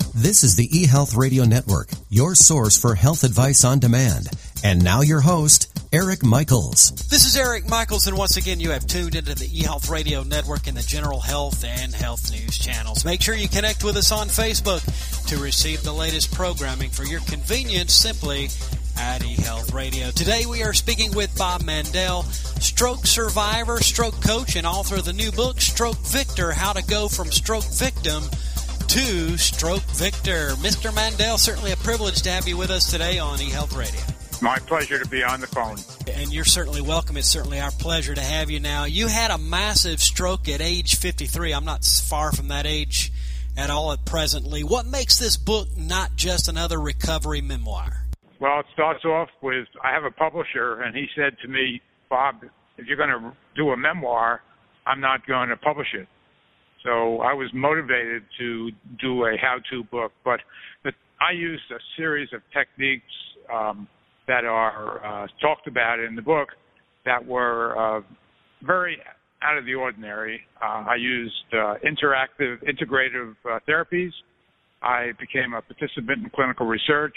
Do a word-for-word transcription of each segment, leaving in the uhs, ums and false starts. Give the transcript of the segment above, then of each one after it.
This is the eHealth Radio Network, your source for health advice on demand. And now your host, Eric Michaels. This is Eric Michaels, and once again, you have tuned into the eHealth Radio Network and the General Health and Health News channels. Make sure you connect with us on Facebook to receive the latest programming for your convenience, simply at eHealth Radio. Today, we are speaking with Bob Mandel, stroke survivor, stroke coach, and author of the new book, Stroke Victor, How to Go from Stroke Victim to Stroke Victor. Mister Mandel, certainly a privilege to have you with us today on eHealth Radio. My pleasure to be on the phone. And you're certainly welcome. It's certainly our pleasure to have you now. You had a massive stroke at age fifty-three. I'm not far from that age at all at presently. What makes this book not just another recovery memoir? Well, it starts off with, I have a publisher, and he said to me, Bob, if you're going to do a memoir, I'm not going to publish it. So I was motivated to do a how-to book, but, but I used a series of techniques um, that are uh, talked about in the book that were uh, very out of the ordinary. Uh, I used uh, interactive, integrative uh, therapies. I became a participant in clinical research,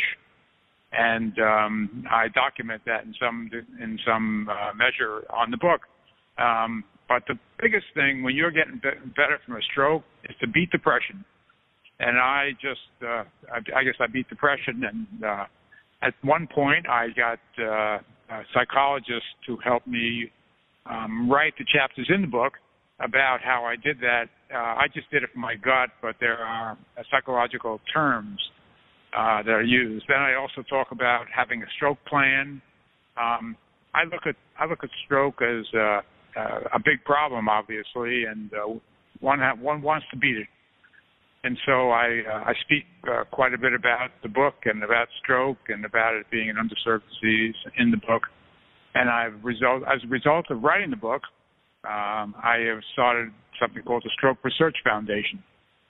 and um, I document that in some in some uh, measure on the book. Um, but the biggest thing when you're getting be- better from a stroke is to beat depression. And I just, uh, I, I guess I beat depression, and uh, at one point, I got uh, a psychologist to help me um, write the chapters in the book about how I did that. Uh, I just did it from my gut, but there are uh, psychological terms uh, that are used. Then I also talk about having a stroke plan. Um, I look at I look at stroke as uh, uh, a big problem, obviously, and uh, one ha- one wants to beat it. And so I uh, I speak uh, quite a bit about the book and about stroke and about it being an underserved disease in the book. And I've result as a result of writing the book, um, I have started something called the Stroke Research Foundation.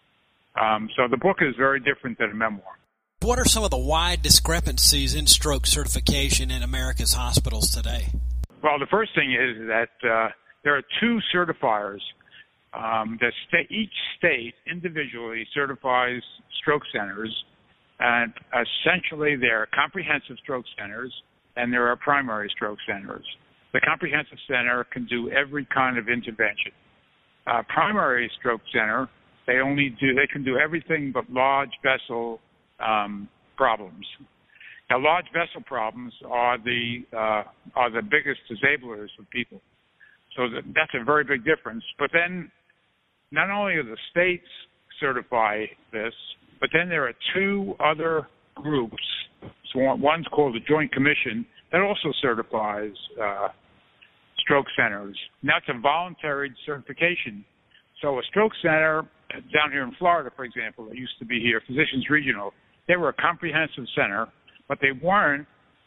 Um, so the book is very different than a memoir. What are some of the wide discrepancies in stroke certification in America's hospitals today? Well, the first thing is that uh, there are two certifiers. Um, the sta- each state individually certifies stroke centers, and essentially there are comprehensive stroke centers and there are primary stroke centers. The comprehensive center can do every kind of intervention. Uh, primary stroke center, they only do they can do everything but large vessel um, problems. Now, large vessel problems are the uh, are the biggest disablers of people, so that, that's a very big difference. But then, not only do the states certify this, but then there are two other groups. So one's called the Joint Commission that also certifies uh, stroke centers. And that's a voluntary certification. So a stroke center down here in Florida, for example, that used to be here, Physicians Regional, they were a comprehensive center, but they weren't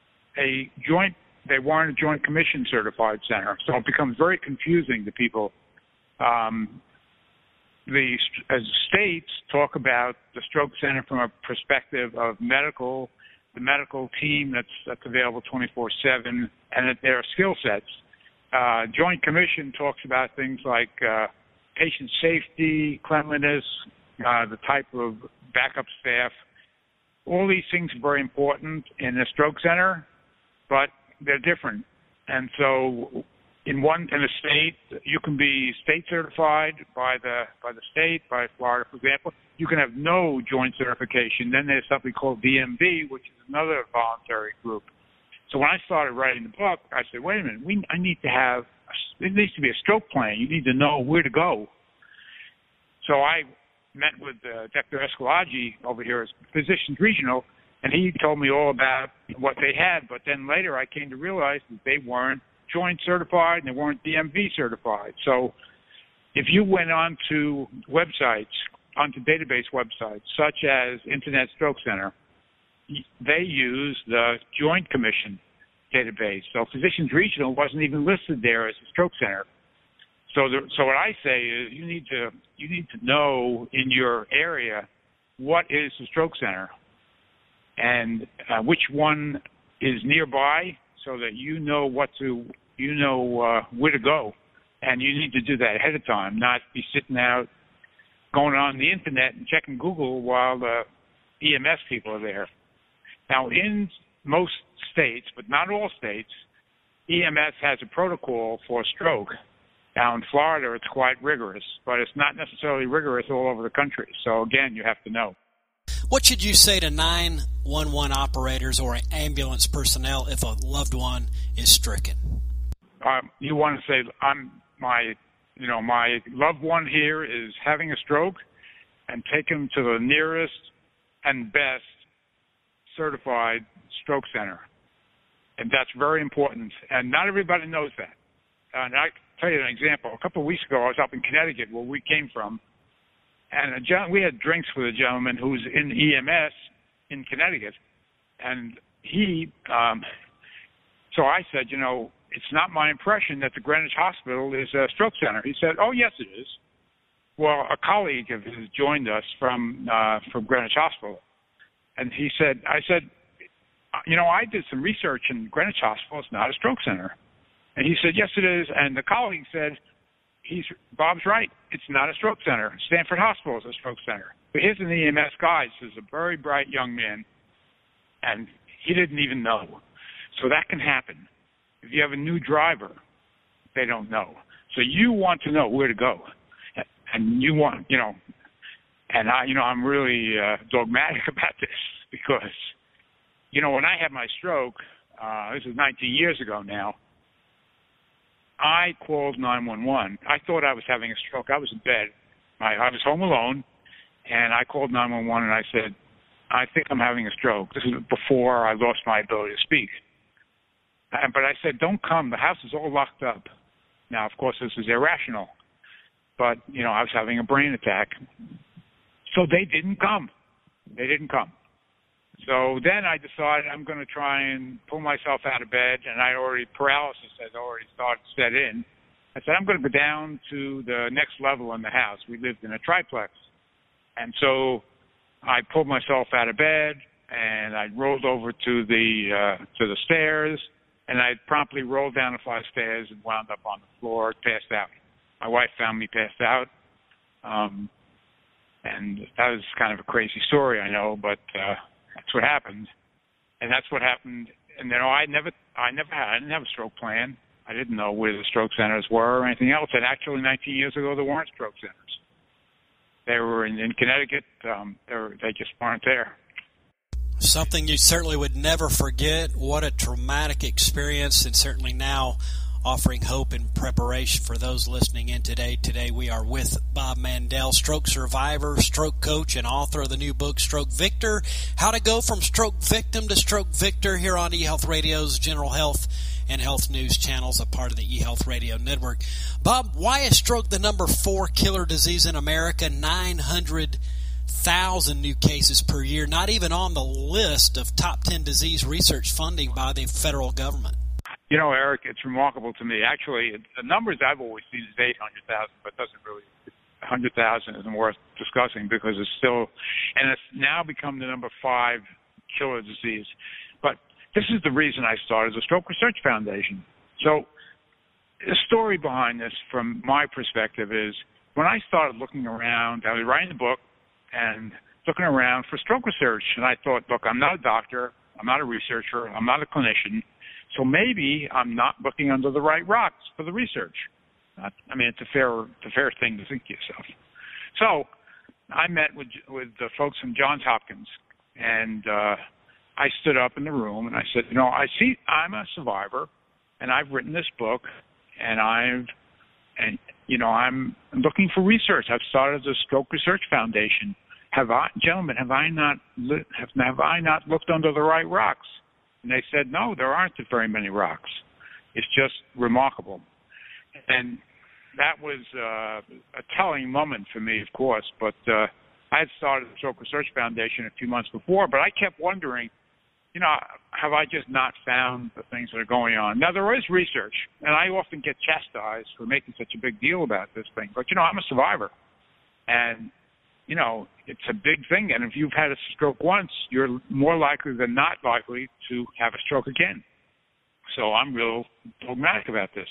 a joint. They weren't a Joint Commission certified center. So it becomes very confusing to people. Um, The as states talk about the stroke center from a perspective of medical, the medical team that's that's available twenty-four seven, and that there are skill sets. Uh, Joint Commission talks about things like uh, patient safety, cleanliness, uh, the type of backup staff. All these things are very important in a stroke center, but they're different, and so. In one in a state, you can be state certified by the by the state, by Florida, for example. You can have no joint certification. Then there's something called V M B, which is another voluntary group. So when I started writing the book, I said, wait a minute, we I need to have there needs to be a stroke plan. You need to know where to go. So I met with uh, Doctor Escalagi over here as Physicians Regional, and he told me all about what they had. But then later, I came to realize that they weren't joint certified and they weren't D M V certified. So if you went onto websites, onto database websites such as Internet Stroke Center, they use the Joint Commission database. So Physicians Regional wasn't even listed there as a stroke center. So the, so what I say is you need to you need to know in your area what is the stroke center and uh, which one is nearby, so that you know what to, you know uh, where to go, and you need to do that ahead of time, not be sitting out, going on the internet and checking Google while the E M S people are there. Now, in most states, but not all states, E M S has a protocol for stroke. Now, in Florida, it's quite rigorous, but it's not necessarily rigorous all over the country. So, again, you have to know. What should you say to nine one one operators or ambulance personnel if a loved one is stricken? Um, you want to say, I'm my, you know, my loved one here is having a stroke, and take him to the nearest and best certified stroke center. And that's very important. And not everybody knows that. And I can tell you an example. A couple of weeks ago, I was up in Connecticut, where we came from, and a gen- we had drinks with a gentleman who's in E M S in Connecticut. And he, um, so I said, you know, it's not my impression that the Greenwich Hospital is a stroke center. He said, oh, yes, it is. Well, a colleague of his joined us from uh, from Greenwich Hospital. And he said, I said, you know, I did some research in Greenwich Hospital. It's not a stroke center. And he said, yes, it is. And the colleague said, he's Bob's right. It's not a stroke center. Stanford Hospital is a stroke center. But here's an E M S guy. This is a very bright young man, and he didn't even know. So that can happen. If you have a new driver, they don't know. So you want to know where to go. And you want, you know, and I, you know, I'm really uh, dogmatic about this because, you know, when I had my stroke, uh, this is nineteen years ago now, I called nine one one. I thought I was having a stroke. I was in bed. I, I was home alone, and I called nine one one, and I said, I think I'm having a stroke. This is before I lost my ability to speak. And, but I said, don't come. The house is all locked up. Now, of course, this is irrational. But, you know, I was having a brain attack. So they didn't come. They didn't come. So then I decided I'm going to try and pull myself out of bed, and I already, paralysis had already started to set in. I said, I'm going to go down to the next level in the house. We lived in a triplex. And so I pulled myself out of bed, and I rolled over to the uh, to the stairs, and I promptly rolled down the flight of stairs and wound up on the floor, passed out. My wife found me passed out, um, and that was kind of a crazy story, I know, but uh, that's what happened, and that's what happened. And you know, I never, I never had, I didn't have a stroke plan. I didn't know where the stroke centers were or anything else. And actually, nineteen years ago, there weren't stroke centers. They were in, in Connecticut. Um, they were, they just weren't there. Something you certainly would never forget. What a traumatic experience, and certainly now offering hope and preparation for those listening in today. Today we are with Bob Mandel, stroke survivor, stroke coach, and author of the new book, Stroke Victor, How to Go from Stroke Victim to Stroke Victor, here on eHealth Radio's General Health and Health News channels, a part of the eHealth Radio Network. Bob, why is stroke the number four killer disease in America? nine hundred thousand new cases per year, not even on the list of top ten disease research funding by the federal government. You know, Eric, it's remarkable to me. Actually, the numbers I've always seen is eight hundred thousand, but doesn't really, one hundred thousand isn't worth discussing because it's still, and it's now become the number five killer disease. But this is the reason I started the Stroke Research Foundation. So the story behind this, from my perspective, is when I started looking around, I was writing the book and looking around for stroke research, and I thought, look, I'm not a doctor, I'm not a researcher, I'm not a clinician, so maybe I'm not looking under the right rocks for the research. Not, I mean, it's a fair, it's a fair thing to think to yourself. So I met with with the folks from Johns Hopkins, and uh, I stood up in the room and I said, you know, I see I'm a survivor, and I've written this book, and I've, and you know, I'm looking for research. I've started the Stroke Research Foundation. Have I, gentlemen, have I not have, have I not looked under the right rocks? And they said, no, there aren't very many rocks. It's just remarkable. And that was uh, a telling moment for me, of course. But uh, I had started the Stroke Research Foundation a few months before, but I kept wondering, you know, have I just not found the things that are going on? Now, there is research, and I often get chastised for making such a big deal about this thing. But, you know, I'm a survivor. And you know, it's a big thing, and if you've had a stroke once, you're more likely than not likely to have a stroke again. So I'm real dogmatic about this.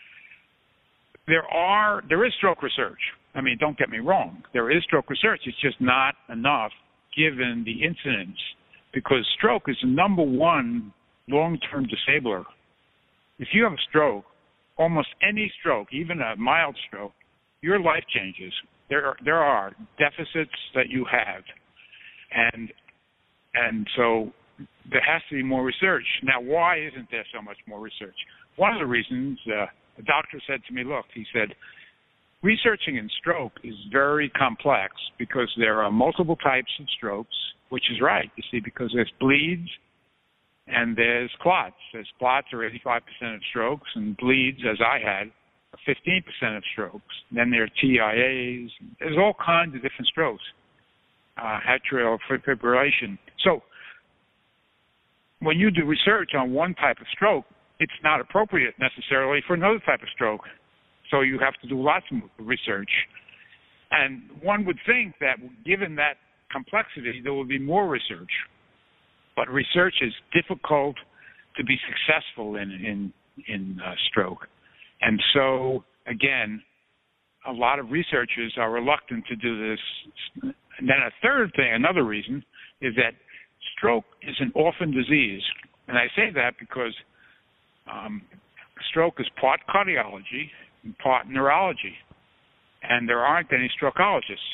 There are, there is stroke research. I mean, don't get me wrong. There is stroke research. It's just not enough given the incidence, because stroke is the number one long-term disabler. If you have a stroke, almost any stroke, even a mild stroke, your life changes. There are, there are deficits that you have, and and so there has to be more research. Now, why isn't there so much more research? One of the reasons, uh, a doctor said to me, look, he said, researching in stroke is very complex because there are multiple types of strokes, which is right, you see, because there's bleeds and there's clots. There's clots are eighty-five percent of strokes, and bleeds, as I had, are fifteen percent of strokes. Then there are T I As. There's all kinds of different strokes, uh, atrial fibrillation. So when you do research on one type of stroke, it's not appropriate necessarily for another type of stroke. So you have to do lots of research. And one would think that given that complexity, there will be more research. But research is difficult to be successful in in, in uh, stroke. And so, again, a lot of researchers are reluctant to do this. And then a third thing, another reason, is that stroke is an orphan disease. And I say that because um, stroke is part cardiology and part neurology. And there aren't any strokeologists.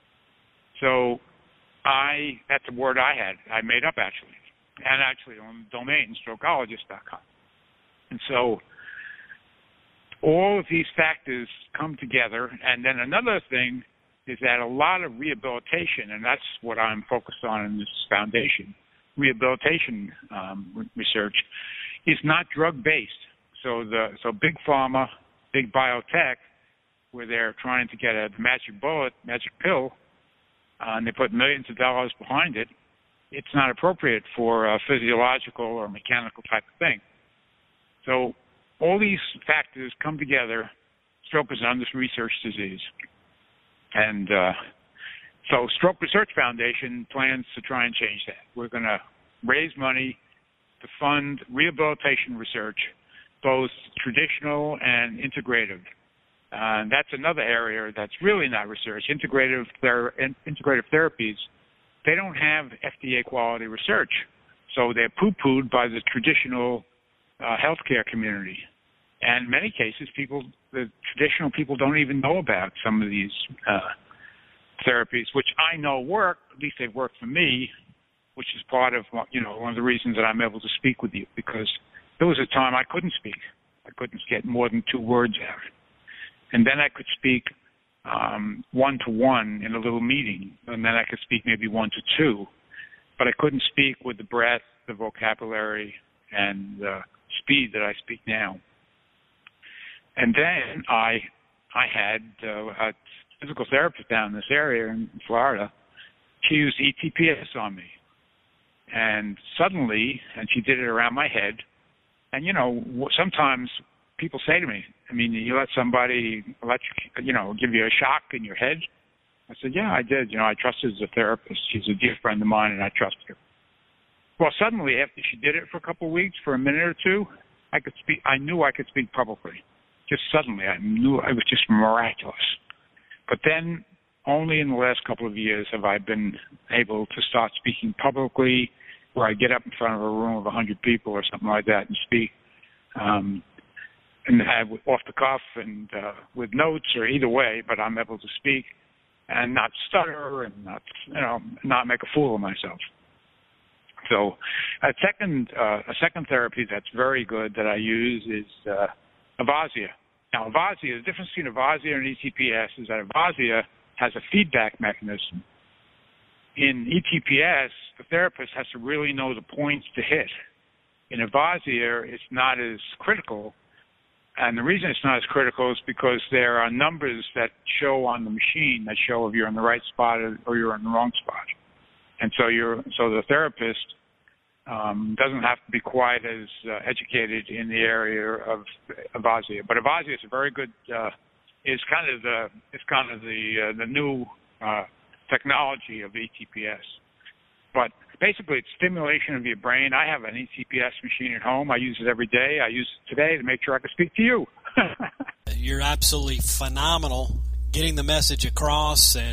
So I, that's a word I had, I made up actually, and actually on the domain, strokeologist dot com. And so all of these factors come together, and then another thing is that a lot of rehabilitation, and that's what I'm focused on in this foundation, rehabilitation um, research, is not drug-based. So the so big pharma, big biotech, where they're trying to get a magic bullet, magic pill, uh, and they put millions of dollars behind it, it's not appropriate for a physiological or mechanical type of thing. So all these factors come together. Stroke is an under-researched disease. And uh, so Stroke Research Foundation plans to try and change that. We're going to raise money to fund rehabilitation research, both traditional and integrative. Uh, and that's another area that's really not research. Integrative, ther- integrative therapies, they don't have F D A quality research. So they're poo-pooed by the traditional uh, healthcare community. And in many cases, people, the traditional people don't even know about some of these uh, therapies, which I know work. At least they've worked for me, which is part of, you know, one of the reasons that I'm able to speak with you, because there was a time I couldn't speak. I couldn't get more than two words out. And then I could speak um, one-to-one in a little meeting, and then I could speak maybe one to two. But I couldn't speak with the breadth, the vocabulary, and the speed that I speak now. And then I I had uh, a physical therapist down in this area in Florida. She used E T P S on me. And suddenly, and she did it around my head, and, you know, sometimes people say to me, I mean, you let somebody, electric, you know, give you a shock in your head? I said, yeah, I did. You know, I trusted as a therapist. She's a dear friend of mine, and I trust her. Well, suddenly, after she did it for a couple of weeks, for a minute or two, I could speak. I knew I could speak publicly. Just suddenly, I knew it was just miraculous. But then, only in the last couple of years have I been able to start speaking publicly, where I get up in front of a room of a hundred people or something like that and speak, um, and have off the cuff and uh, with notes or either way. But I'm able to speak and not stutter and not, you know, not make a fool of myself. So, a second uh, a second therapy that's very good that I use is uh, Avazia. Now, Avazia, the difference between Avazia and E T P S is that Avazia has a feedback mechanism. In E T P S, the therapist has to really know the points to hit. In Avazia, it's not as critical, and the reason it's not as critical is because there are numbers that show on the machine that show if you're in the right spot or you're in the wrong spot. And so you're so the therapist um, doesn't have to be quite as uh, educated in the area of Avazia. But Avazia is a very good. Uh, is kind of the it's kind of the uh, the new uh, technology of E T P S. But basically, it's stimulation of your brain. I have an E T P S machine at home. I use it every day. I use it today to make sure I can speak to you. You're absolutely phenomenal getting the message across, and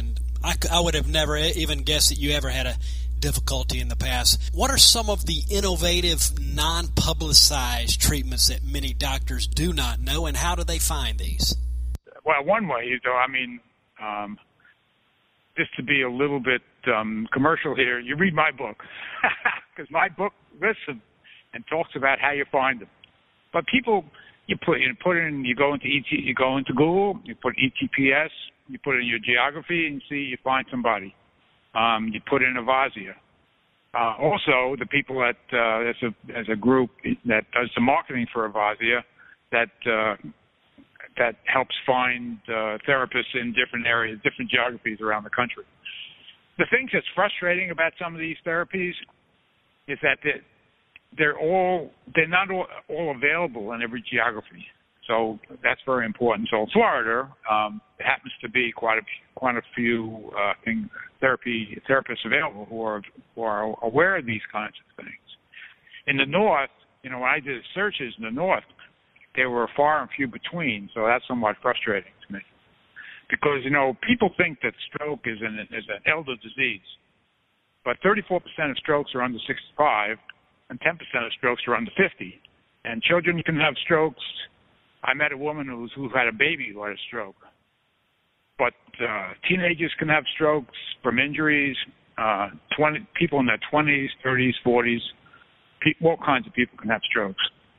I, I would have never even guessed that you ever had a difficulty in the past. What are some of the innovative, non-publicized treatments that many doctors do not know, and how do they find these? Well, one way, though, I mean, um, just to be a little bit um, commercial here, you read my book, because my book lists them and talks about how you find them. But people, you put you put in, you go into E T, you go into Google, you put E T P S, you put in your geography, and see you find somebody. Um, you put in Avasia. Uh, also, the people that uh, as a as a group that does the marketing for Avasia, that uh, that helps find uh, therapists in different areas, different geographies around the country. The thing that's frustrating about some of these therapies is that they're, they're all they're not all, all available in every geography. So that's very important. So Florida um, happens to be quite a quite a few uh, thing, therapy therapists available who are who are aware of these kinds of things. In the north, you know, when I did searches in the north, they were far and few between. So that's somewhat frustrating to me, because you know people think that stroke is an is an elder disease, but thirty-four percent of strokes are under sixty-five, and ten percent of strokes are under fifty. And children can have strokes. I met a woman who, was, who had a baby who had a stroke. But uh, teenagers can have strokes from injuries. Uh, twenty people in their twenties, thirties, forties, pe- all kinds of people can have strokes.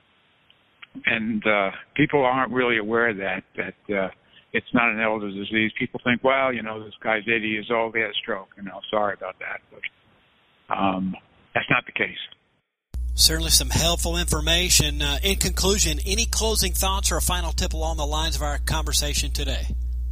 And uh, people aren't really aware of that, that uh, it's not an elder disease. People think, well, you know, this guy's eighty years old, he had a stroke. You know, sorry about that. But um, that's not the case. Certainly some helpful information. Uh, in conclusion, any closing thoughts or a final tip along the lines of our conversation today?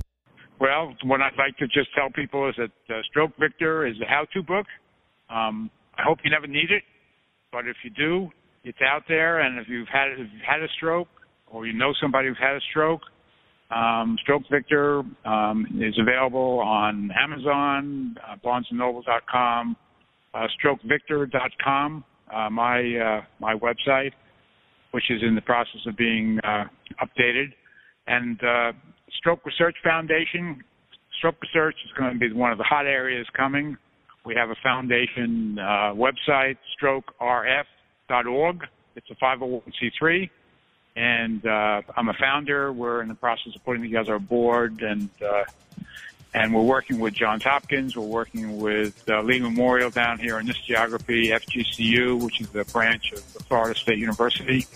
Well, what I'd like to just tell people is that uh, Stroke Victor is a how-to book. Um, I hope you never need it, but if you do, it's out there. And if you've had if you've had a stroke, or you know somebody who's had a stroke, um, Stroke Victor um, is available on Amazon, uh, Barnes and Noble dot com, uh, Stroke Victor dot com. Uh, my uh, my website, which is in the process of being uh, updated, and uh, Stroke Research Foundation. Stroke research is going to be one of the hot areas coming. We have a foundation uh, website, stroke r f dot org. It's a five oh one c three, and uh, I'm a founder. We're in the process of putting together a board, and uh, And we're working with Johns Hopkins. We're working with uh, Lee Memorial down here in this geography, F G C U, which is a branch of the Florida State University.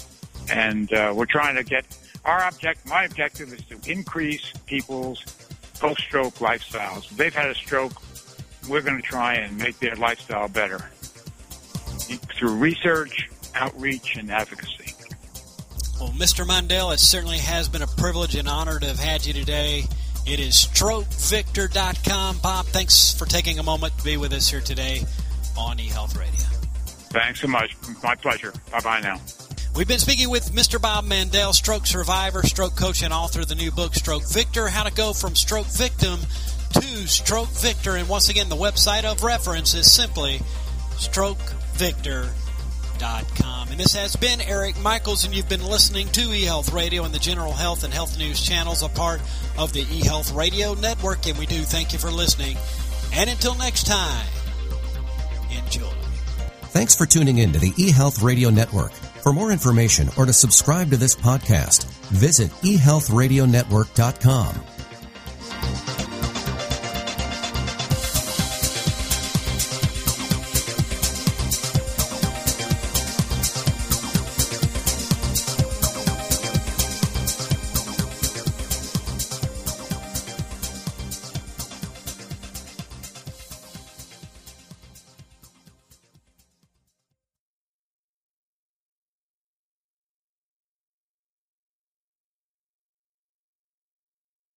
And uh, we're trying to get our object. My objective is to increase people's post-stroke lifestyles. If they've had a stroke, we're going to try and make their lifestyle better through research, outreach, and advocacy. Well, Mister Mundell, it certainly has been a privilege and honor to have had you today. It is stroke victor dot com. Bob, thanks for taking a moment to be with us here today on eHealth Radio. Thanks so much. My pleasure. Bye-bye now. We've been speaking with Mister Bob Mundell, stroke survivor, stroke coach, and author of the new book, Stroke Victor, How to Go from Stroke Victim to Stroke Victor. And once again, the website of reference is simply stroke victor dot com. And this has been Eric Michaels, and you've been listening to eHealth Radio and the General Health and Health News channels, a part of the eHealth Radio Network. And we do thank you for listening. And until next time, enjoy. Thanks for tuning in to the eHealth Radio Network. For more information or to subscribe to this podcast, visit e health radio network dot com.